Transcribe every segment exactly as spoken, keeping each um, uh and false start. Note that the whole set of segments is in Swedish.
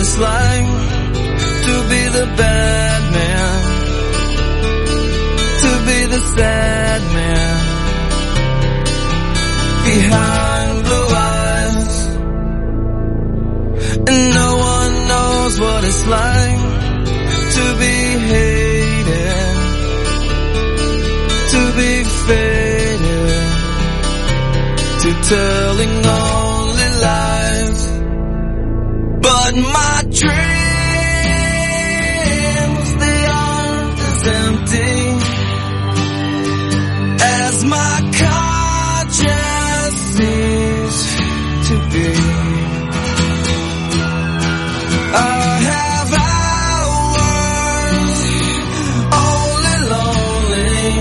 it's like to be the bad man, to be the sad man behind blue eyes. And no one knows what it's like to be hated, to be faded, to telling only lies. But my dreams, they aren't as empty as my conscience seems to be. I have hours only lonely.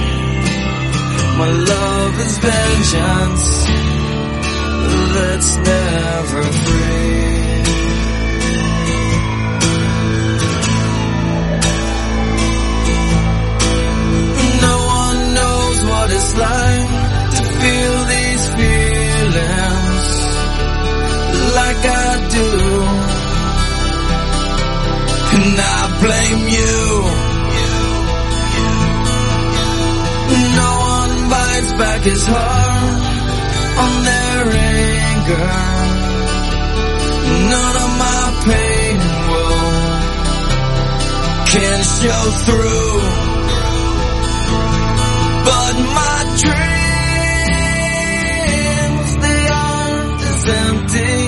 My love is vengeance that's never free. It's like to feel these feelings like I do, and I blame you. No one bites back his heart on their anger. None of my pain will can show through. But my dreams, they aren't as empty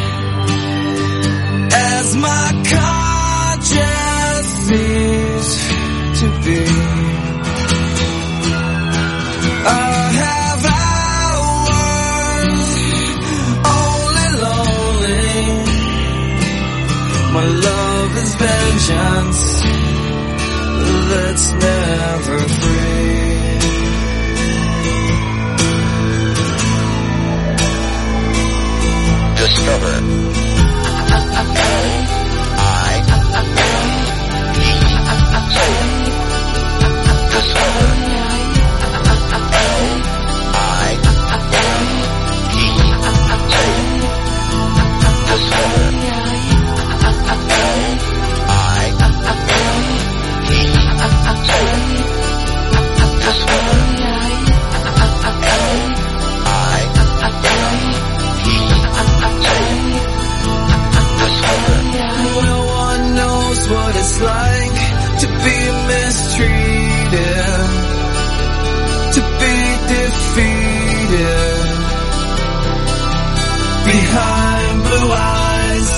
as my conscience seems to be. I have hours only lonely. My love is vengeance that's never free. Discover. I. Discover. I. Discover. No one knows what it's like to be mistreated, to be defeated behind blue eyes.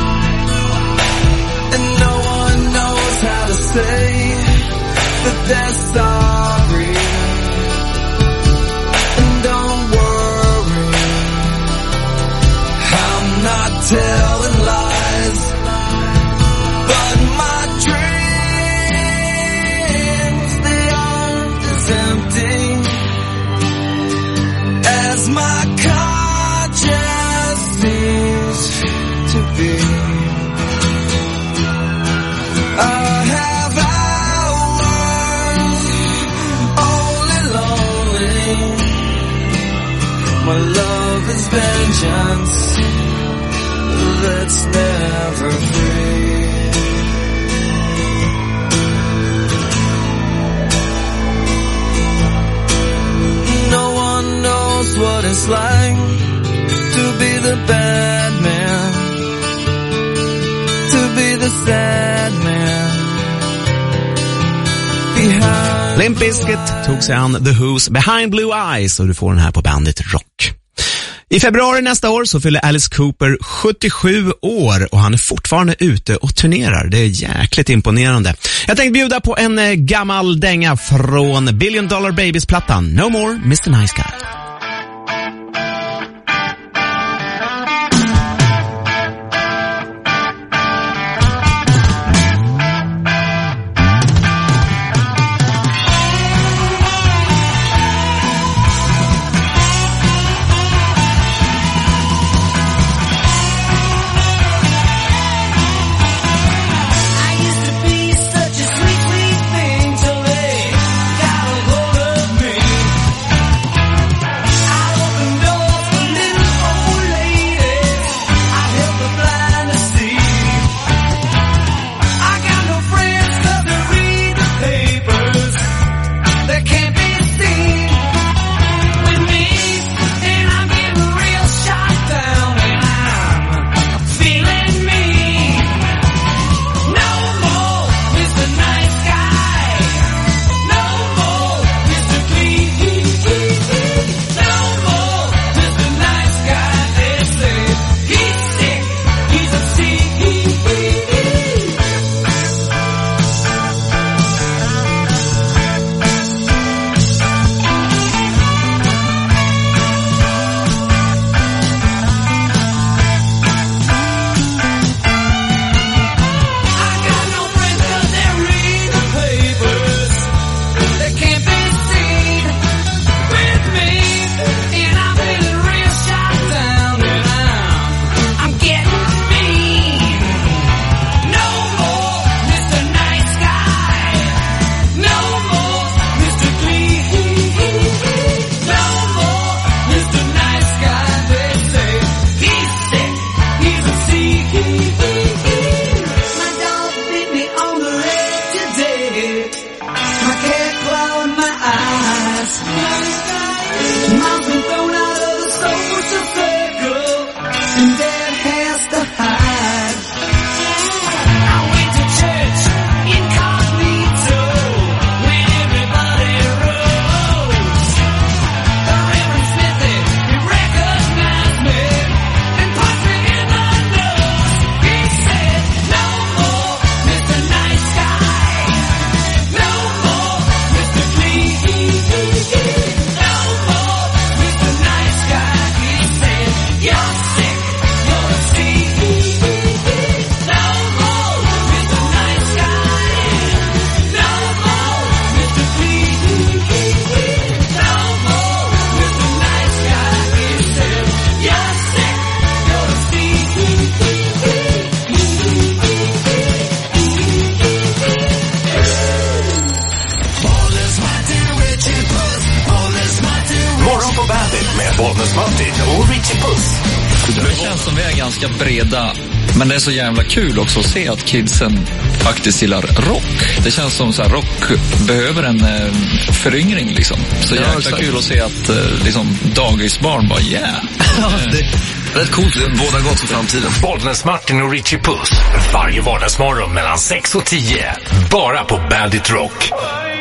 And no one knows how to say that they're sorry. And don't worry, I'm not telling lies. But my dreams, they aren't as empty as my conscience seems to be. I have hours only lonely. My love is vengeance that's never free. No one knows what it's like to be the bad man, to be the sad man behind. Limp Bizkit tog sig an The Who's Behind Blue Eyes, och du får den här på Bandit Rock. I februari nästa år så fyller Alice Cooper sjuttiosju år och han är fortfarande ute och turnerar. Det är jäkligt imponerande. Jag tänkte bjuda på en gammal dänga från Billion Dollar Babies-plattan No More mister Nice Guy. Sweet, sweet thing till they got a hold of me. Bollnäs Martin och Richie Puss. Det känns som vi är ganska breda, men det är så jävla kul också att se att kidsen faktiskt gillar rock. Det känns som så här, rock behöver en eh, föryngring liksom. Så ja, jäkla så kul att se att eh, liksom, dagisbarn bara yeah. Ja, det rätt coolt, det båda gott för framtiden. Bollnäs Martin och Richie Puss. Varje vardagsmorgon mellan sex och tio. Bara på Bandit Rock.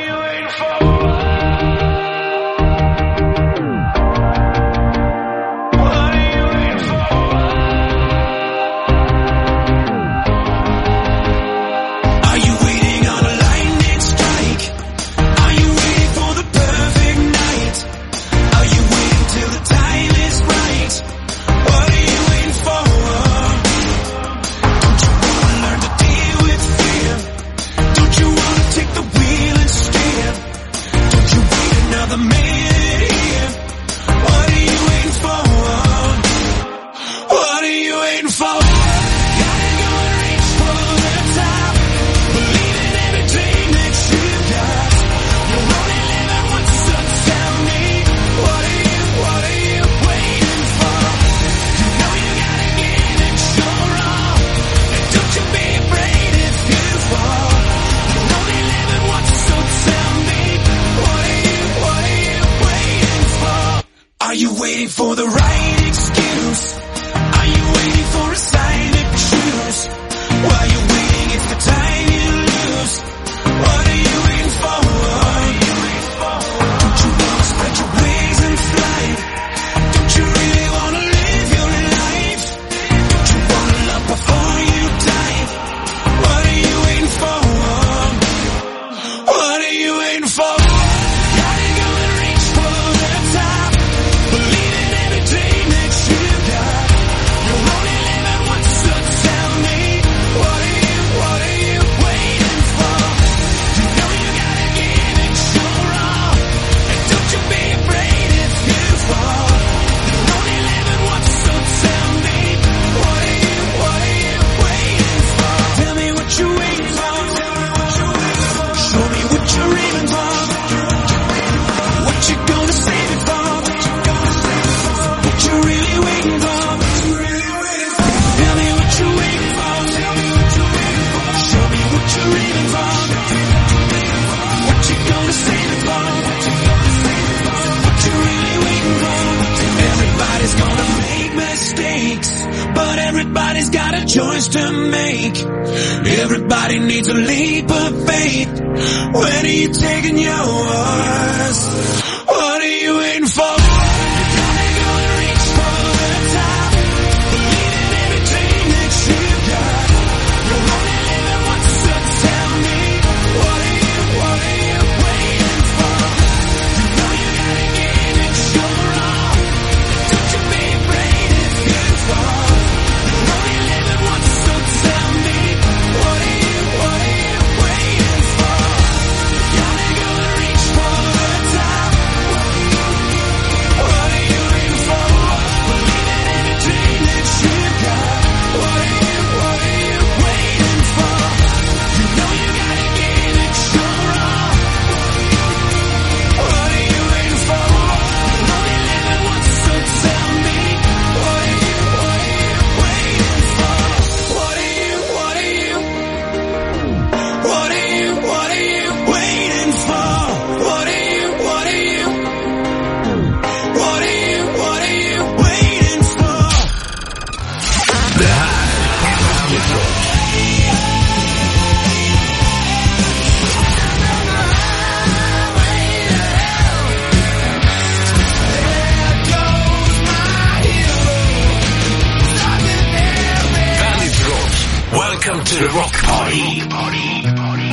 Welcome to the Rock Party. Party, party,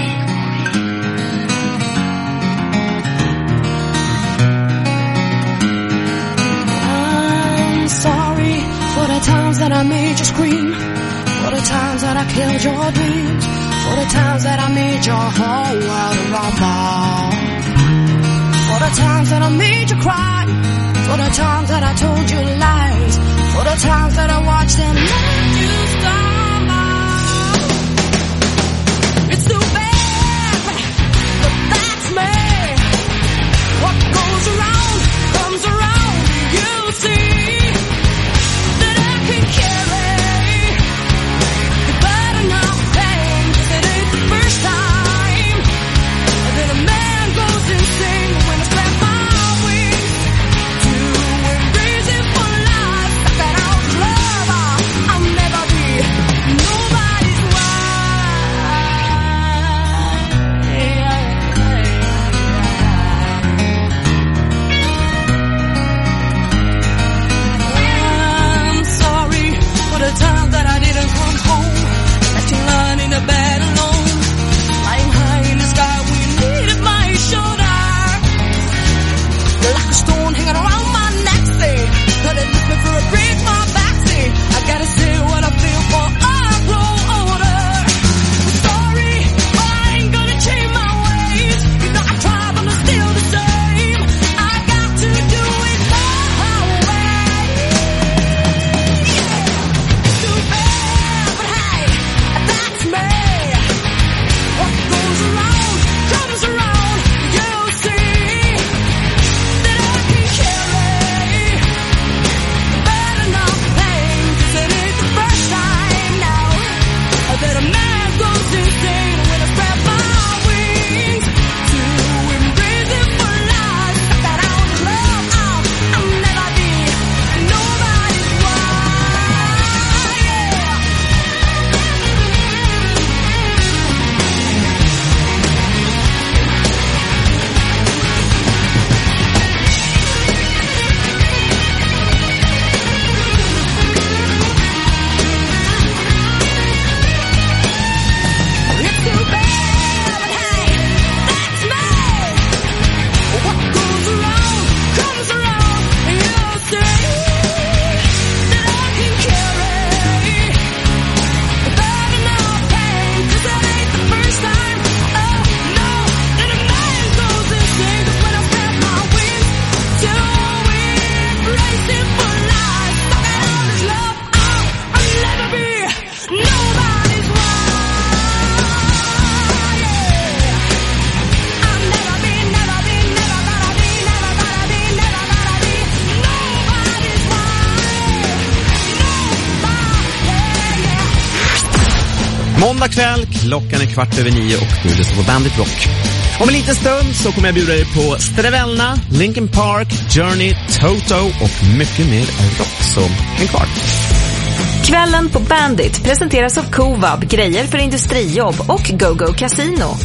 I'm sorry for the times that I made you scream, for the times that I killed your dreams, for the times that I made your whole world rumble, for the times that I made you cry, for the times that I told you lies, for the times that I watched them let you stumble. It's too bad, but that's me. What goes around comes around, you see. Måndag kväll, klockan är kvart över nio och du lyssnar på Bandit Rock. Om en liten stund så kommer jag bjuda er på Stravelna, Linkin Park, Journey, Toto och mycket mer rock, så häng kvar. Kvällen på Bandit presenteras av Covab, grejer för industrijobb, och GoGo Casino.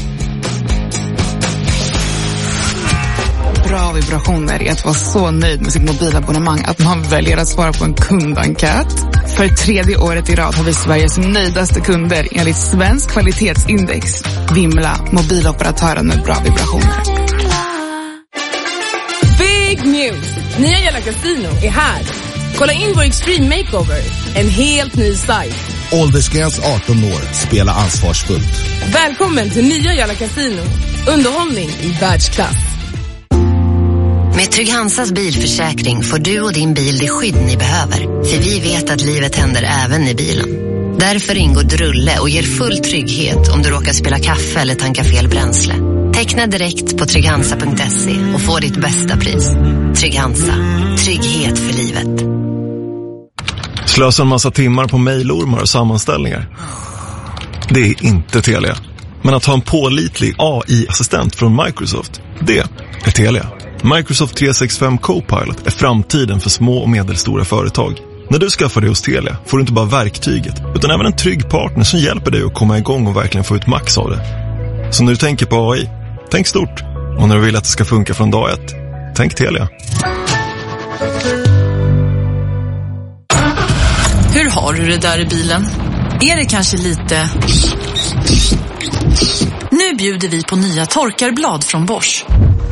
Bra vibrationer är att vara så nöjd med sitt mobilabonnemang att man väljer att svara på en kundenkät. För tredje året i rad har vi Sveriges nöjdaste kunder enligt Svensk kvalitetsindex. Vimla, mobiloperatören med bra vibrationer. Big news! Nya Jalla Casino är här. Kolla in vår Extreme Makeover. En helt ny sajt. Åldersgräns arton år. Spela ansvarsfullt. Välkommen till Nya Jalla Casino. Underhållning i världsklass. Med Trygg Hansas bilförsäkring får du och din bil det skydd ni behöver. För vi vet att livet händer även i bilen. Därför ingår Drulle och ger full trygghet om du råkar spela kaffe eller tanka fel bränsle. Teckna direkt på trygg hansa punkt se och få ditt bästa pris. Trygg Hansa. Trygghet för livet. Slösa en massa timmar på mejlormar och sammanställningar. Det är inte Telia. Men att ha en pålitlig A I-assistent från Microsoft, det är Telia. Microsoft tre sextiofem Copilot är framtiden för små och medelstora företag. När du skaffar det hos Telia får du inte bara verktyget, utan även en trygg partner som hjälper dig att komma igång och verkligen få ut max av det. Så när du tänker på A I, tänk stort. Och när du vill att det ska funka från dag ett, tänk Telia. Hur har du det där i bilen? Är det kanske lite... Nu bjuder vi på nya torkarblad från Bosch.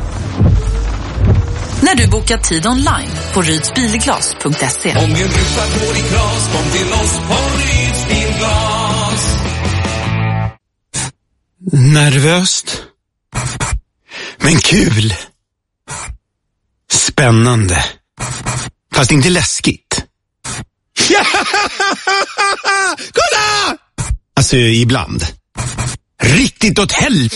När du bokar tid online på rydsbilglas punkt se. Om vi rusar på i glas, kom till oss på Rydsbilglas. Nervöst. Men kul. Spännande. Fast inte läskigt. Kolla! Alltså, ibland. Riktigt åt helvete.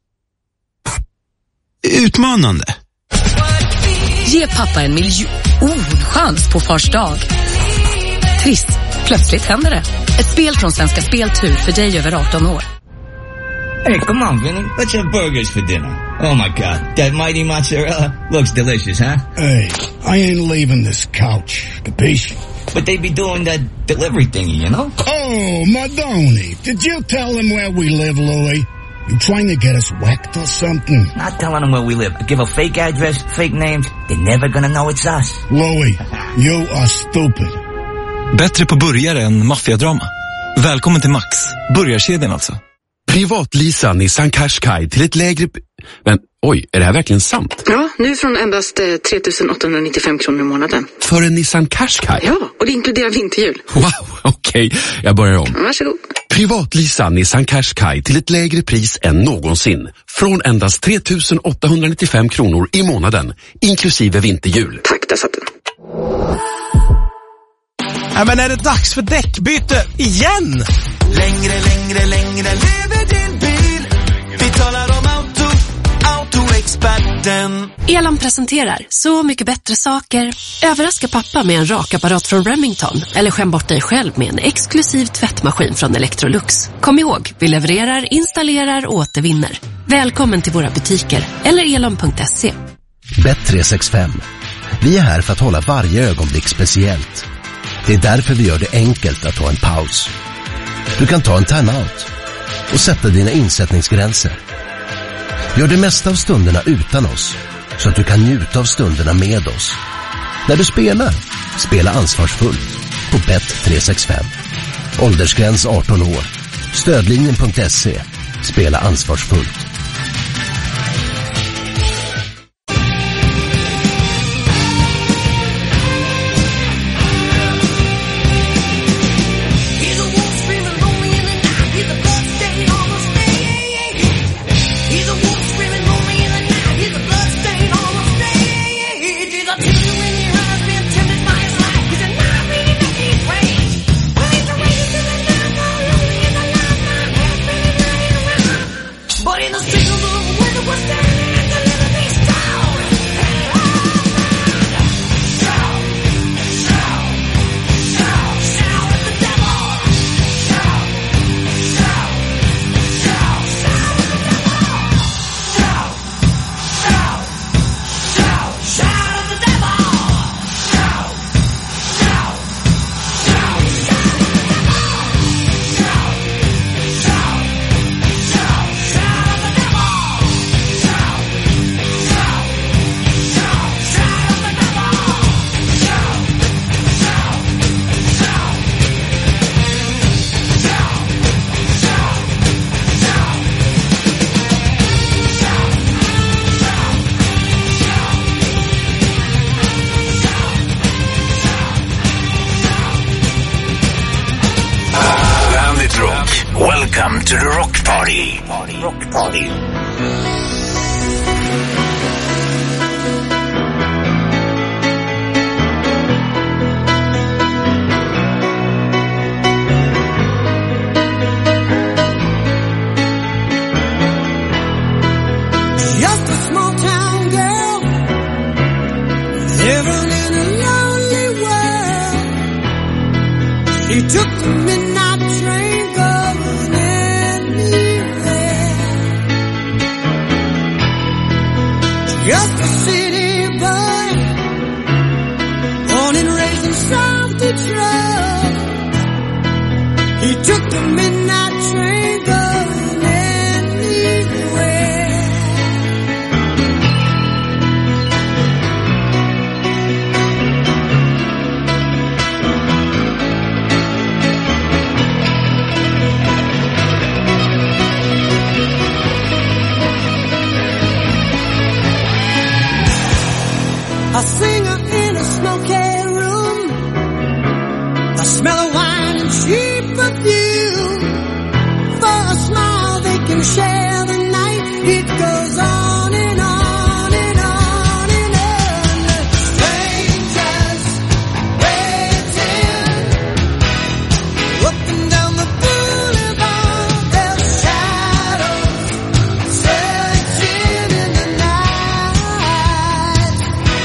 Utmanande. Ge pappa en miljonchans på Fars dag. Triss, plötsligt händer det. Ett spel från Svenska Speltur för dig över arton år. Hey, come on, Vinny. What's your burgers for dinner? Oh, my God. That mighty mozzarella looks delicious, huh? Hey, I ain't leaving this couch. Capiche? But they be doing that delivery thingy, you know? Oh, Madoni. Did you tell them where we live, Louie? You trying to get us whacked or something? Not telling them where we live. Give a fake address, fake names. They're never gonna know it's us. Louie, you are stupid. Bättre på burgare än maffiadrama. Välkommen till Max. Burgarkedjan alltså. Privatlisa Nissan Qashqai till ett lägre... Men oj, är det här verkligen sant? Ja, nu från endast eh, tre tusen åttahundranittiofem kronor i månaden. För en Nissan Qashqai? Ja, och det inkluderar vinterhjul. Wow, okej. Okay. Jag börjar om. Varsågod. Privatlisa Nissan Qashqai till ett lägre pris än någonsin. Från endast tre tusen åttahundranittiofem kronor i månaden, inklusive vinterhjul. Tack, där satt den. Ja, men är det dags för däckbyte igen? Längre, längre, längre lever din bil. Vi talar om auto, autoexperten. Elon presenterar Så mycket bättre saker. Överraska pappa med en rakapparat från Remington. Eller skäm bort dig själv med en exklusiv tvättmaskin från Electrolux. Kom ihåg, vi levererar, installerar och återvinner. Välkommen till våra butiker eller elon punkt se. Bet tre sextiofem. Vi är här för att hålla varje ögonblick speciellt. Det är därför vi gör det enkelt att ta en paus. Du kan ta en timeout och sätta dina insättningsgränser. Gör det mesta av stunderna utan oss så att du kan njuta av stunderna med oss. När du spelar, spela ansvarsfullt på Bet tre sextiofem. Åldersgräns arton år. Stödlinjen punkt se. Spela ansvarsfullt. But in the Welcome to the Rock Party. Rock Party. He took the midnight train going anywhere. Just a city boy, born and raised in South Detroit. He took the midnight train going anywhere. A singer in a smoky room, a smell of wine and cheap perfume. For a smile they can share the night. It goes on and on and on and on. Strangers waiting, looking down the boulevard, their shadows searching in the night.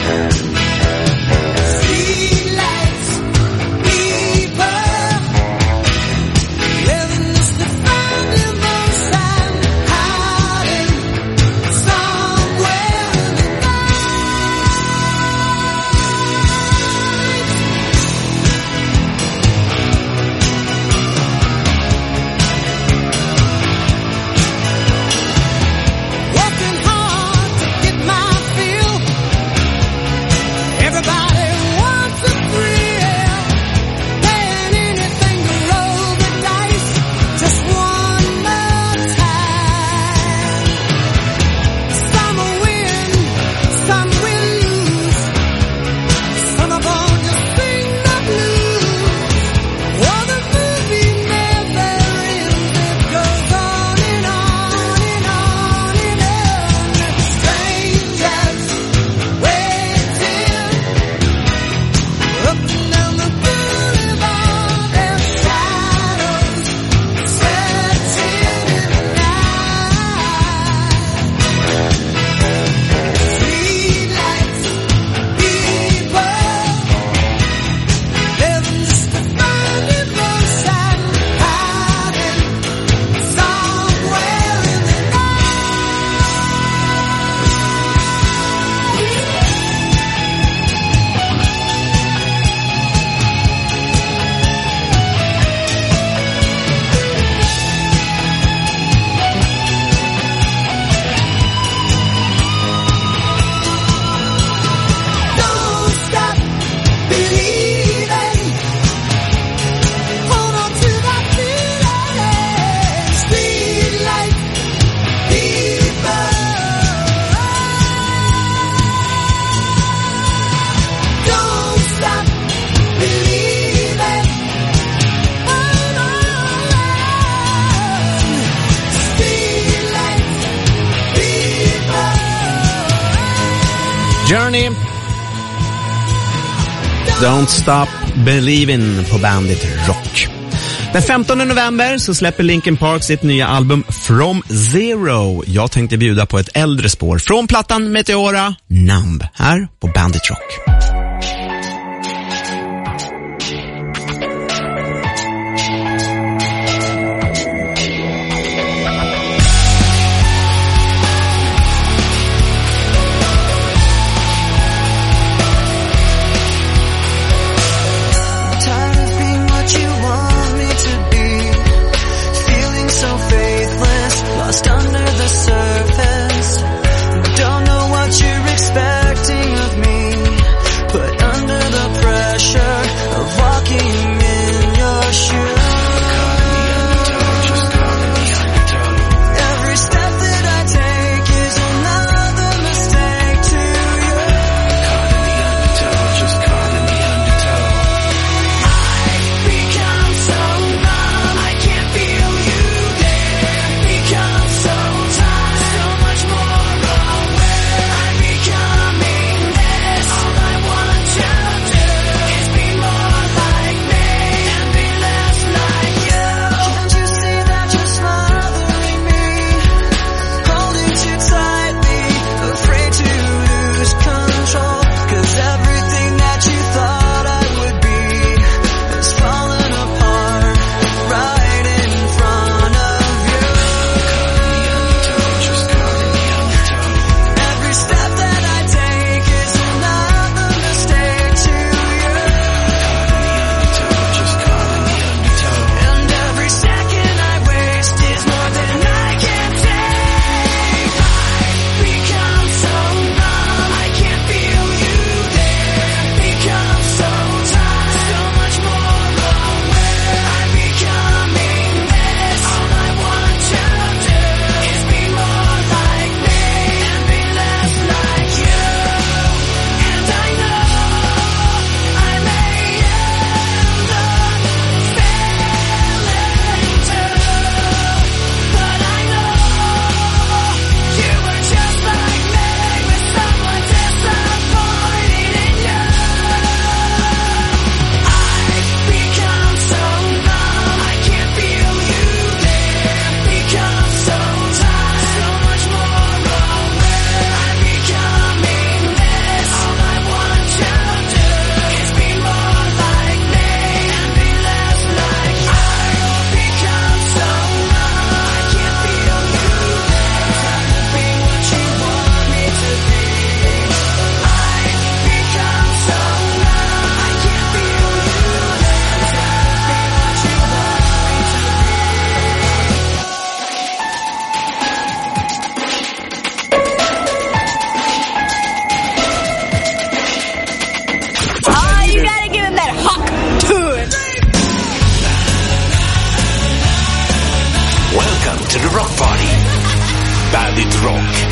Streetlights, people, living just to find emotion, hiding somewhere in the working hard to get my fill. Everybody wants a thrill, paying anything to roll the dice just one more time. Some will win, some will lose. Some of them just sing the blues. Oh, the movie never ends. It goes on and on and on and on. Strangers waiting, looking down the boulevard, their shadows searching in the night. Streetlights, people, living just to find emotion, hiding somewhere in the Don't stop believing. Hold on to that feeling. Streetlight people. Don't stop believing. Hold on. Streetlight people. Journey. Don't Stop Believin' på Bandit Rock. Den femtonde november så släpper Linkin Park sitt nya album From Zero. Jag tänkte bjuda på ett äldre spår från plattan Meteora, Numb, här på Bandit Rock. Tired of being what you want me to be, feeling so faithless, lost under the surface. Don't know what you're expecting of me, to the Rock Party. Bandit Rock.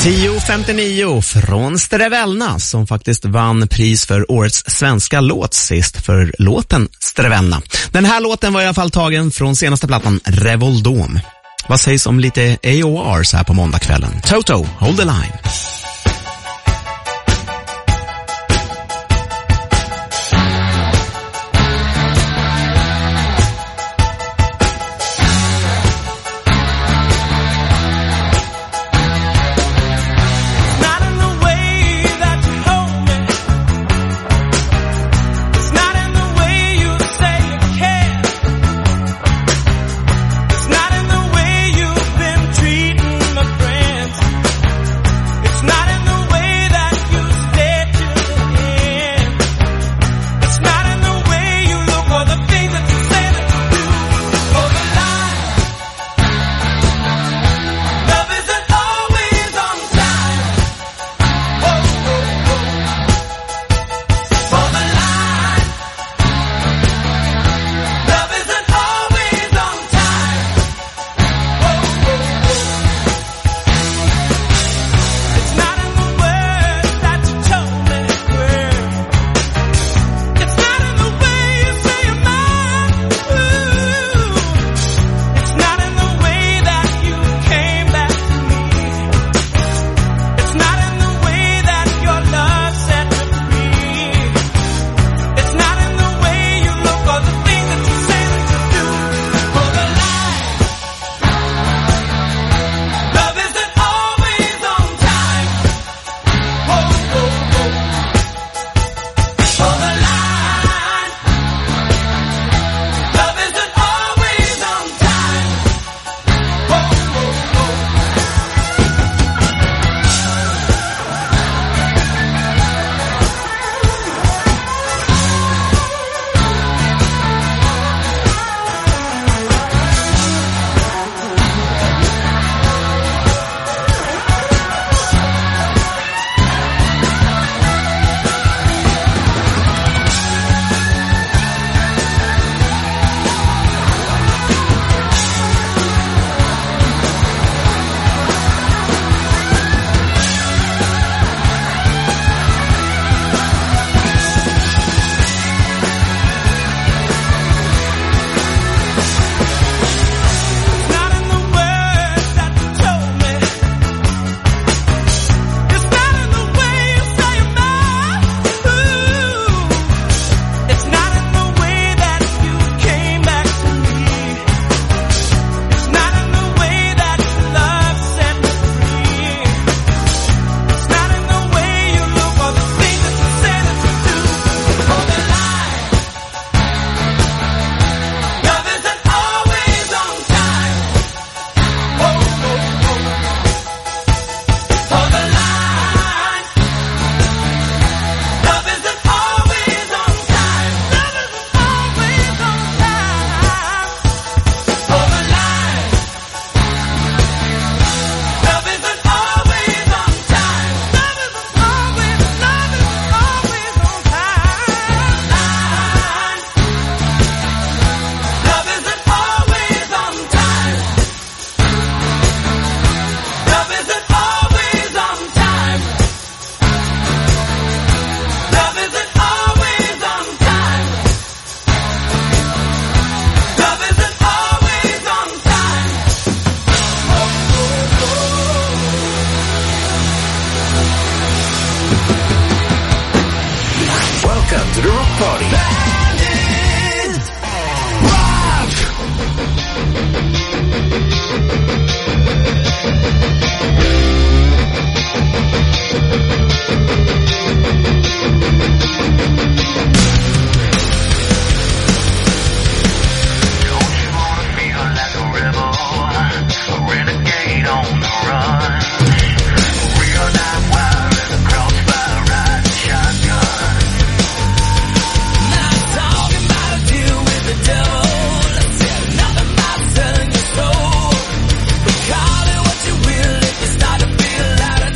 tio femtionio från Strevelna som faktiskt vann pris för årets svenska låt sist för låten Strevelna. Den här låten var i alla fall tagen från senaste plattan Revoldom. Vad sägs om lite A O R så här på måndagskvällen? Toto, hold the line.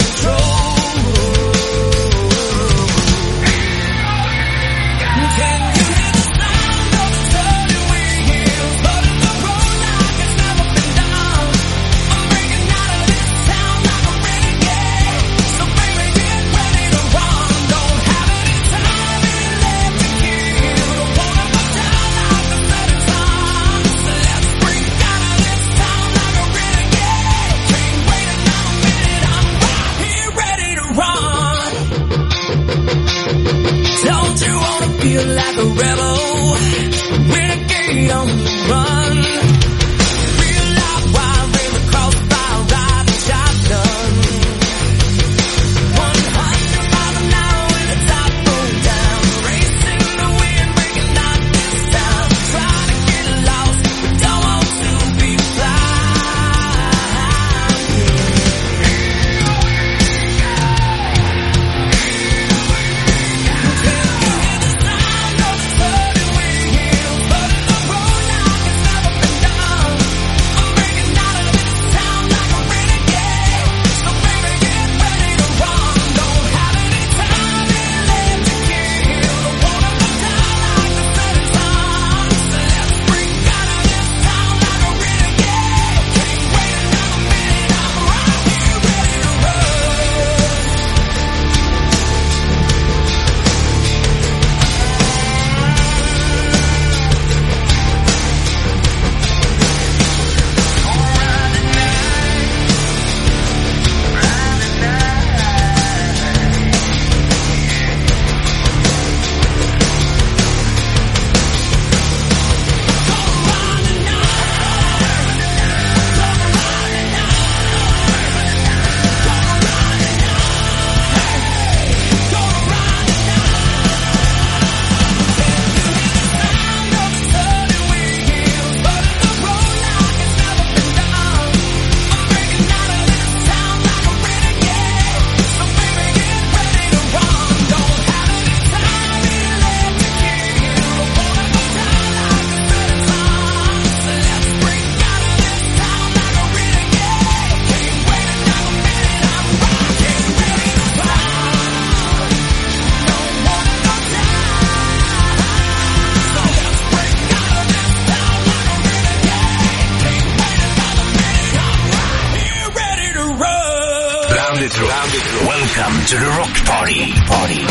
Can follow. Renegade on the run. Real life wild in the crossfire, riding shotgun. one hundred miles an hour with the top roll down. Racing the wind, breaking out this town. Trying to get lost, but don't want to be blind. Welcome to the Rock Party. Party.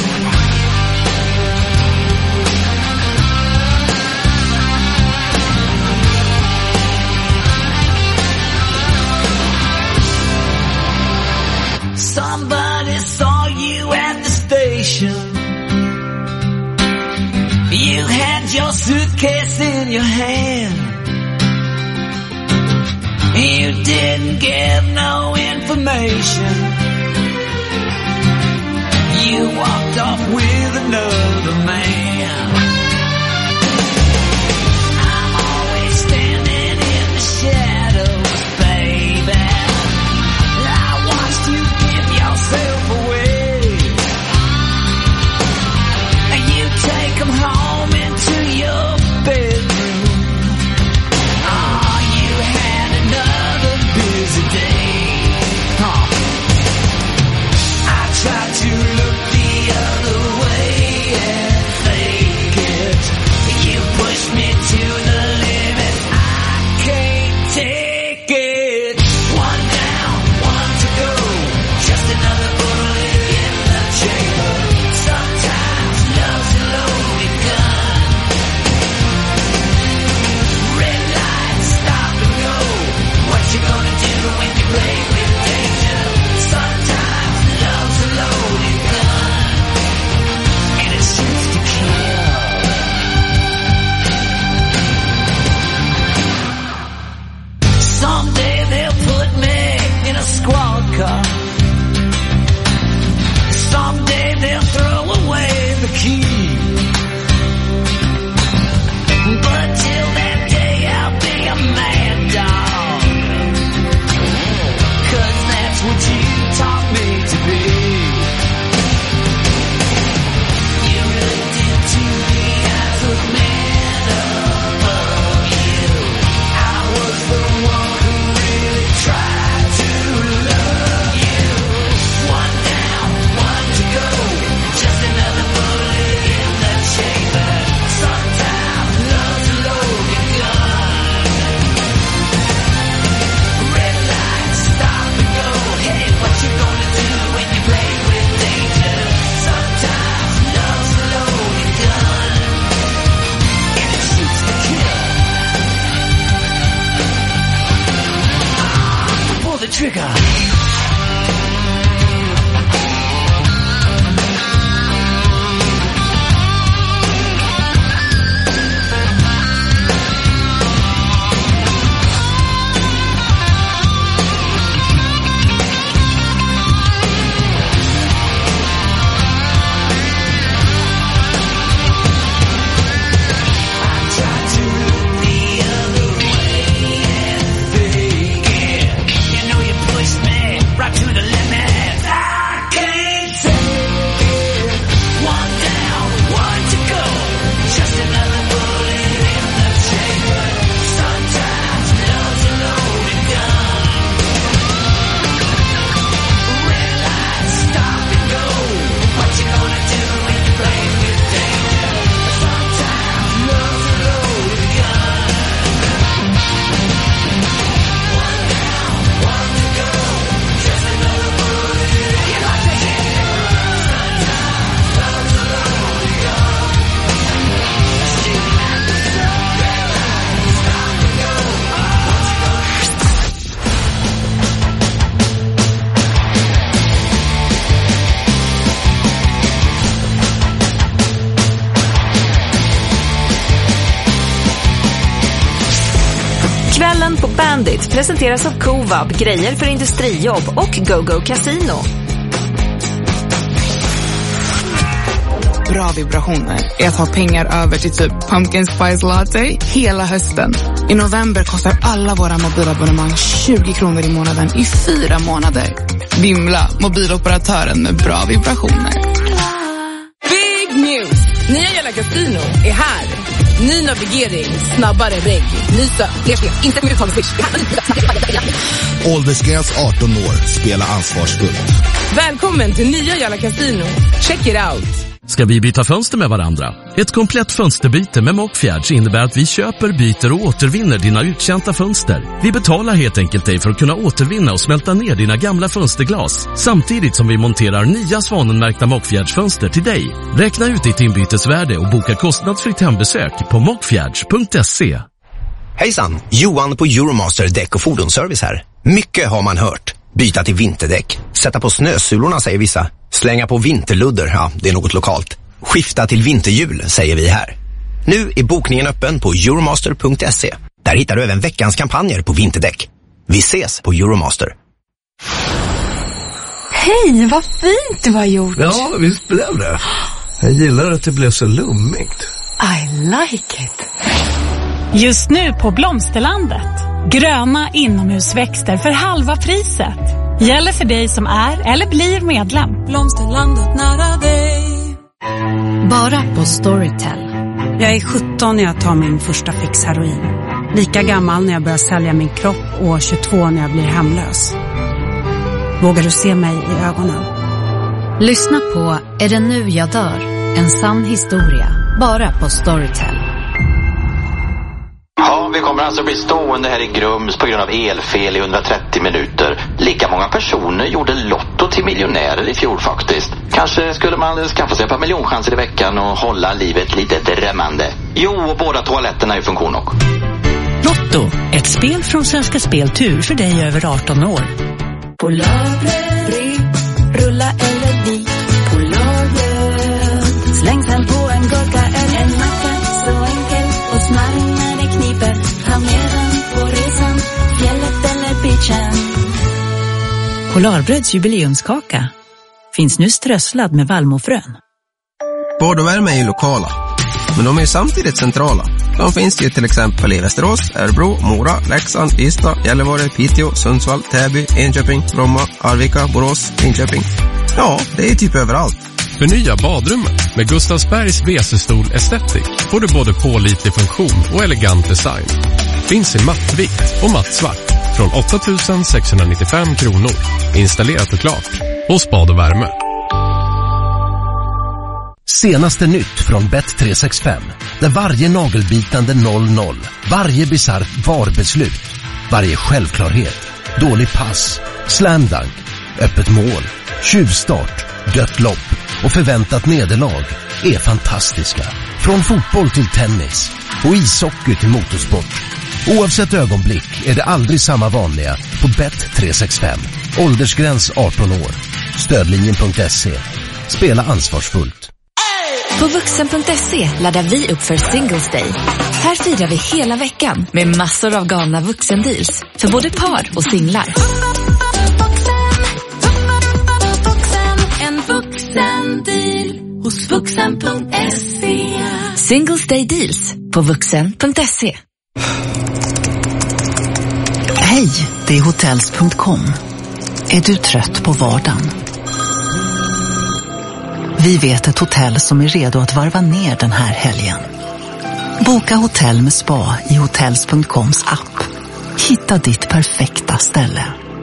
Somebody saw you at the station. You had your suitcase in your hand. You didn't give no information. You walked off with another man. I'm always standing in the shadows, baby. I watched you give yourself away. You take them home into your bedroom. Oh, you had another busy day. Oh. I tried to look the other way and fake it. Kvällen på Bandit presenteras av Covab, grejer för industrijobb och GoGo Casino. Bra vibrationer är att ha pengar över till typ pumpkin spice latte hela hösten. I november kostar alla våra mobilabonnemang tjugo kronor i månaden i fyra månader. Vimla, mobiloperatören med bra vibrationer. Big news! Nya Jalla Casino är här. Ny navigering, snabbare regg, ny sök, fler spel, inte med uttag switch. Åldersgräns arton år, spela ansvarsfullt. Välkommen till nya Jalla Casino. Check it out. Ska vi byta fönster med varandra? Ett komplett fönsterbyte med Mockfjärds innebär att vi köper, byter och återvinner dina uttjänta fönster. Vi betalar helt enkelt dig för att kunna återvinna och smälta ner dina gamla fönsterglas. Samtidigt som vi monterar nya Svanenmärkta Mockfjärds fönster till dig. Räkna ut ditt inbytesvärde och boka kostnadsfritt hembesök på mockfjärds punkt se. Hejsan, Johan på Euromaster däck och fordonsservice här. Mycket har man hört. Byta till vinterdäck. Sätta på snösulorna, säger vissa. Slänga på vinterludder, ja, det är något lokalt. Skifta till vinterhjul, säger vi här. Nu är bokningen öppen på euromaster punkt se. Där hittar du även veckans kampanjer på vinterdäck. Vi ses på Euromaster. Hej, vad fint du har gjort. Ja, visst blev det. Jag gillar att det blev så lummigt. I like it. Just nu på Blomsterlandet. Gröna inomhusväxter för halva priset. Gäller för dig som är eller blir medlem. Blomsterlandet nära dig. Bara på Storytel. Jag är sjutton när jag tar min första fix heroin. Lika gammal när jag börjar sälja min kropp och tjugotvå när jag blir hemlös. Vågar du se mig i ögonen? Lyssna på Är det nu jag dör? En sann historia. Bara på Storytel. Ja, vi kommer alltså bli stående här i Grums på grund av elfel i hundratrettio minuter. Lika många personer gjorde lotto till miljonärer i fjol faktiskt. Kanske skulle man skaffa sig ett par miljonchanser i veckan och hålla livet lite drömmande. Jo, och båda toaletterna är i funktion också. Lotto, ett spel från Svenska Speltur för dig över arton år. På lagret, rulla eller vik. På lagret, slängseln på en gurka eller en macka. Så enkel och smarrig när det kniper. Ta med den på resan, fjället eller beachen. Polarbröds jubileumskaka finns nu strösslad med vallmofrön. Bad och värme är ju lokala, men de är samtidigt centrala. De finns ju till exempel i Västerås, Örebro, Mora, Leksand, Ystad, Gällivare, Piteå, Sundsvall, Täby, Enköping, Bromma, Arvika, Borås, Linköping. Ja, det är typ överallt. Förnya badrummet med Gustavsbergs W C-stol Aesthetic får du både pålitlig funktion och elegant design. Finns i mattvitt och mattsvart från åtta tusen sexhundranittiofem kronor. Installerat och klart hos Bad och värme. Senaste nytt från Bet tre sextiofem. Där varje nagelbitande noll noll, varje bizarrt VAR-beslut, varje självklarhet, dålig pass, slamdunk, öppet mål, tjuvstart, dött lopp och förväntat nederlag är fantastiska. Från fotboll till tennis och ishockey till motorsport. Oavsett ögonblick är det aldrig samma vanliga på Bet tre sextiofem. Åldersgräns arton år. Stödlinjen punkt se. Spela ansvarsfullt. På vuxen punkt se laddar vi upp för Singles Day. Här firar vi hela veckan med massor av galna vuxendeals för både par och singlar. En vuxendeal hos vuxen punkt se. Singles Day Deals på vuxen punkt se. Hej, det är hotels punkt com. Är du trött på vardagen? Vi vet ett hotell som är redo att varva ner den här helgen. Boka hotell med spa i hotels punkt coms app. Hitta ditt perfekta ställe.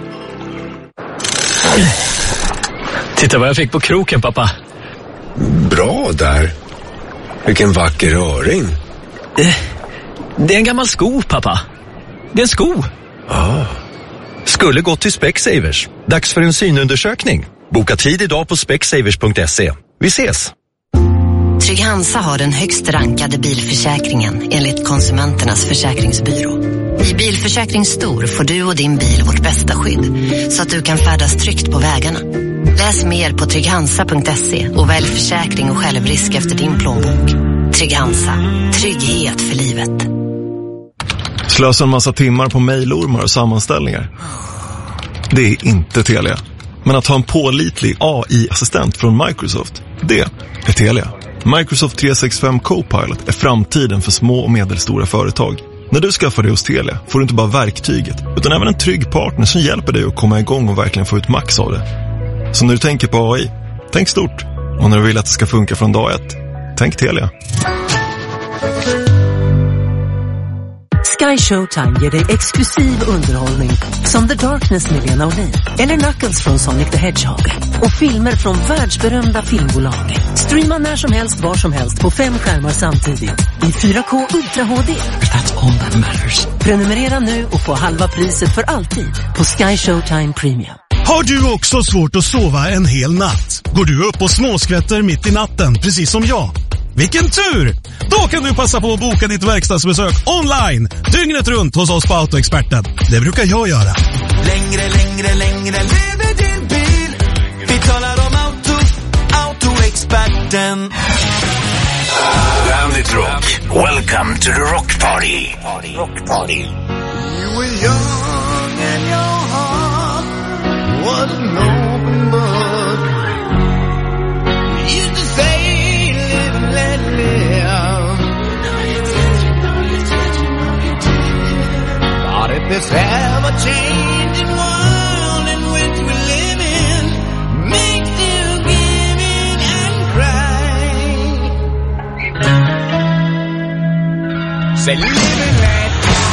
Titta vad jag fick på kroken, pappa. Bra där. Vilken vacker öring. Det är en gammal sko, pappa. Det är en sko. Ah. Skulle gå till Specsavers. Dags för en synundersökning. Boka tid idag på specsavers punkt se. Vi ses! Trygg Hansa har den högst rankade bilförsäkringen enligt Konsumenternas försäkringsbyrå. I Bilförsäkring Stor får du och din bil vårt bästa skydd så att du kan färdas tryggt på vägarna. Läs mer på trygg hansa punkt se och välj försäkring och självrisk efter din plånbok. Trygg Hansa. Trygghet för livet. Slösa en massa timmar på mejlormar och sammanställningar. Det är inte Telia. Men att ha en pålitlig A I-assistent från Microsoft, det är Telia. Microsoft tre sextiofem Copilot är framtiden för små och medelstora företag. När du skaffar det hos Telia får du inte bara verktyget, utan även en trygg partner som hjälper dig att komma igång och verkligen få ut max av det. Så när du tänker på A I, tänk stort. Och när du vill att det ska funka från dag ett, tänk Telia. Sky Showtime ger dig exklusiv underhållning som The Darkness med Lena Olin eller Knuckles från Sonic the Hedgehog och filmer från världsberömda filmbolag. Streama när som helst, var som helst på fem skärmar samtidigt i fyra K Ultra H D. That's all that matters. Prenumerera nu och få halva priset för alltid på Sky Showtime Premium. Har du också svårt att sova en hel natt? Går du upp och småskvätter mitt i natten, precis som jag? Vilken tur! Då kan du passa på att boka ditt verkstadsbesök online, dygnet runt hos oss på Autoexperten. Det brukar jag göra. Längre, längre, längre lever din bil. Vi talar om auto, Autoexperten. Bandit Rock, welcome to the rock party. Rock party. You were young and your heart was an open book. You used to say, live and let live. But if this ever-changing world in which we live in makes you give in and cry, say live and let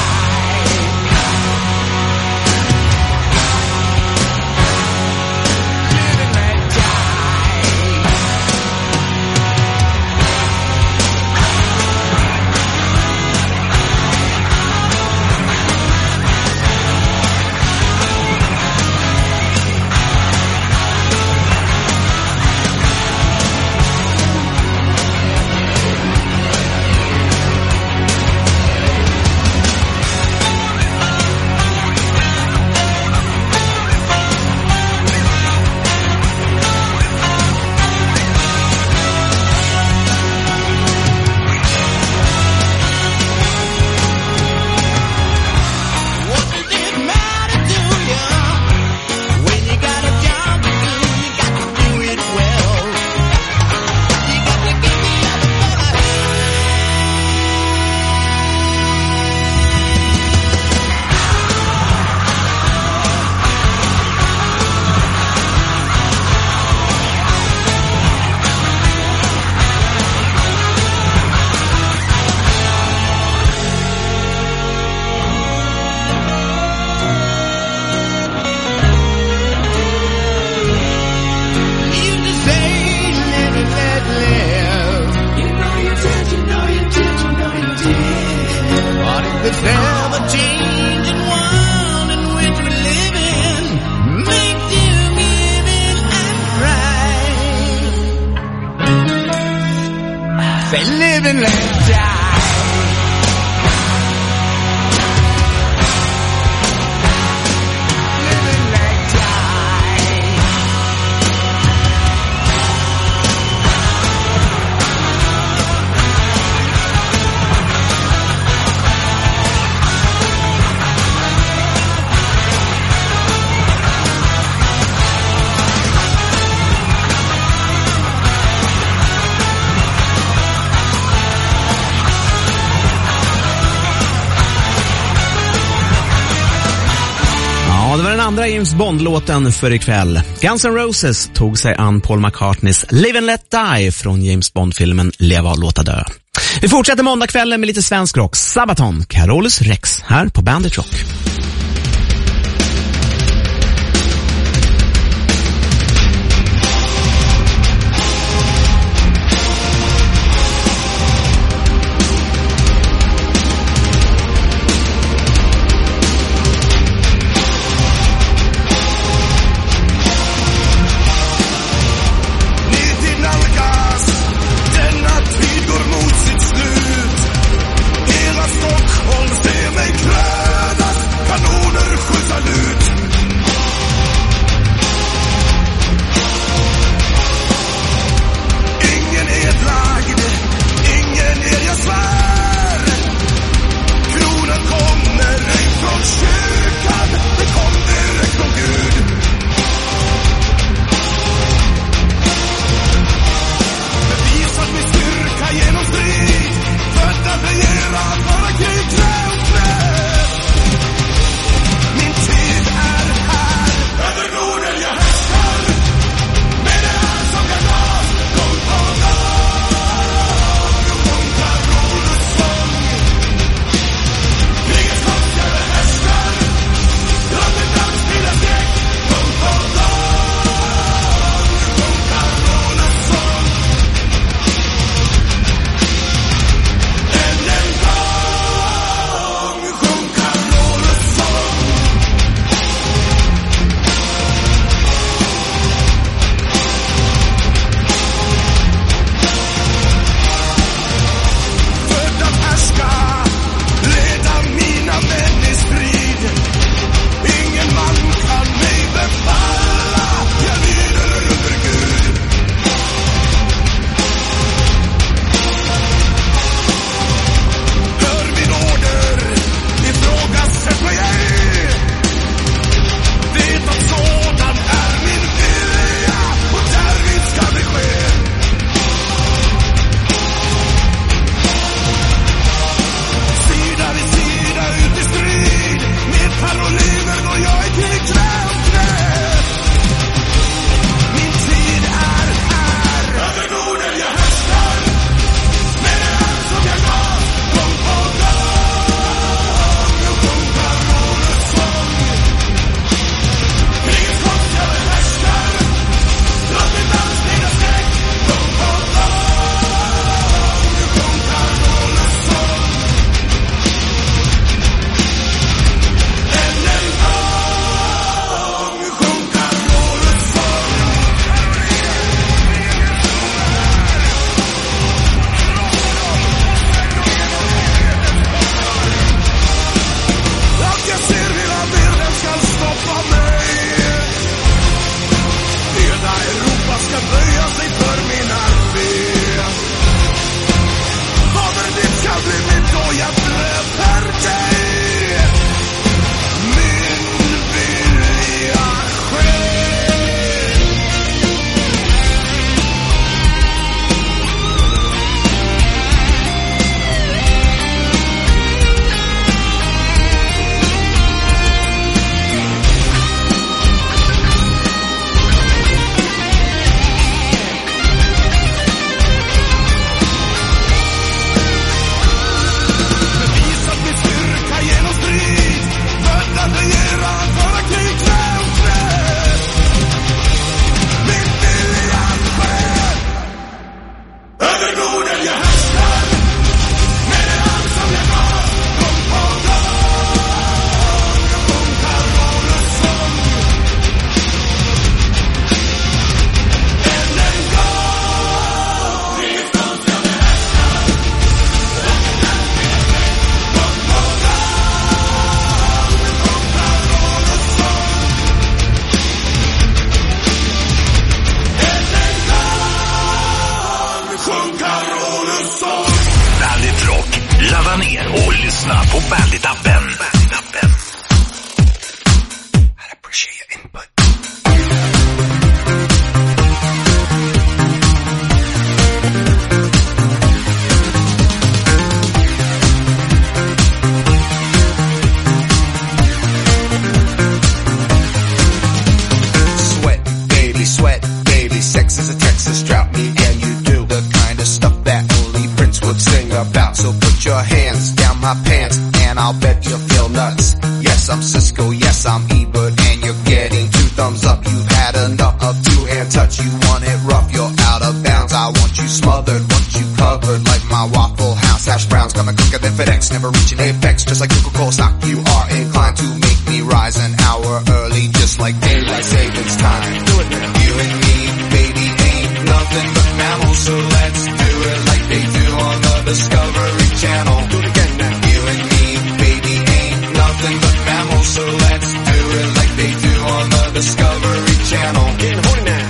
andra James Bond-låten för ikväll. Guns N' Roses tog sig an Paul McCartneys Live and Let Die från James Bond-filmen Leva och låta dö. Vi fortsätter måndagskvällen med lite svensk rock. Sabaton, Carolus Rex, här på Bandit Rock. Stockholm ser mig klödas Lyssna på Bandit-appen. I'd appreciate your input. Sweat, baby, sex is a Texas drought. Me and you do the kind of stuff that only Prince would sing about. So put your hands down my pants and I'll bet you'll feel nuts. Yes, I'm Cisco, yes, I'm Ebert, and you're getting two thumbs up. You've had enough of two-hand touch. You want it rough, you're out of bounds. I want you smothered, want you covered like my Waffle House hash browns. Coming quicker than FedEx, never reaching apex. Just like Coca-Cola stock, you are inclined to make me rise an hour early, just like daylight savings time. Do it now. You and me, baby, ain't nothing but mammals, so let's do it like they do on the Discovery Channel. Do it again now. You and me, baby, ain't nothing but mammals, so let's do it like they do on the Discovery Channel. Getting horny now.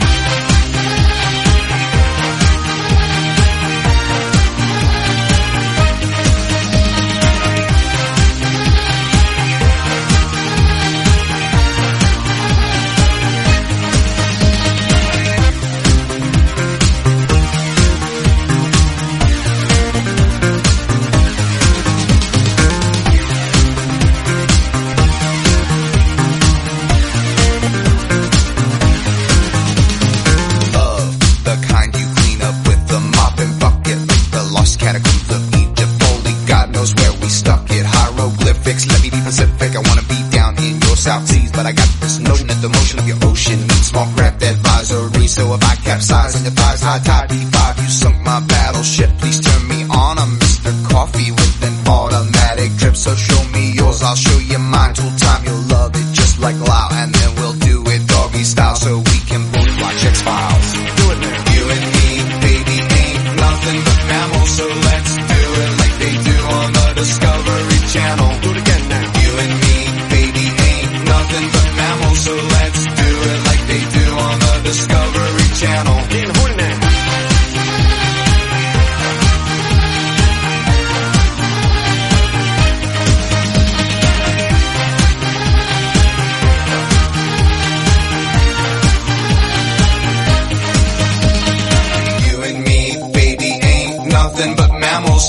South Seas, but I got this notion that the motion of your ocean needs small craft advisory. So if I capsize on your thighs, high tide B five, you sunk my battleship. Please turn me on. I'm Mister Coffee with an automatic drip. So show me yours, I'll show you mine. Tool time, you'll love it just like Lao. And